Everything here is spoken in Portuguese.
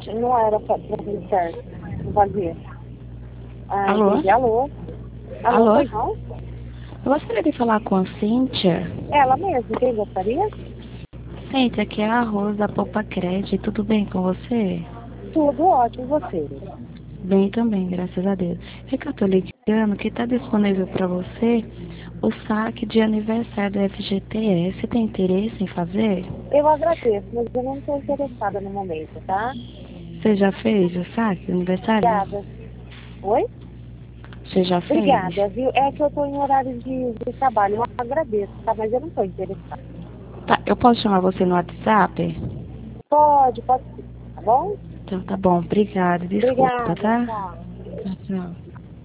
não era pra mim certo. Não fazia. Ah, Alô? entendi. Alô? Alô, Alô? pois não? Eu gostaria de falar com a Cíntia. Ela mesmo, quem gostaria? Cíntia, aqui é a Rosa da Poupa Cred. Tudo bem com você? Tudo ótimo, você. Bem também, graças a Deus. É que eu tô ligando que tá disponível para você o saque de aniversário do FGTS. Você tem interesse em fazer? Eu agradeço, mas eu não estou interessada no momento, tá? Você já fez o saque de aniversário? Obrigada. Oi? Você já fez? Obrigada, viu? É que eu estou em horário de trabalho. Eu agradeço, tá? Mas eu não estou interessada. Tá, eu posso chamar você no WhatsApp? Pode sim, tá bom? Então tá bom, obrigada. Desculpa, Obrigada, tá? tchau. Tchau, tchau.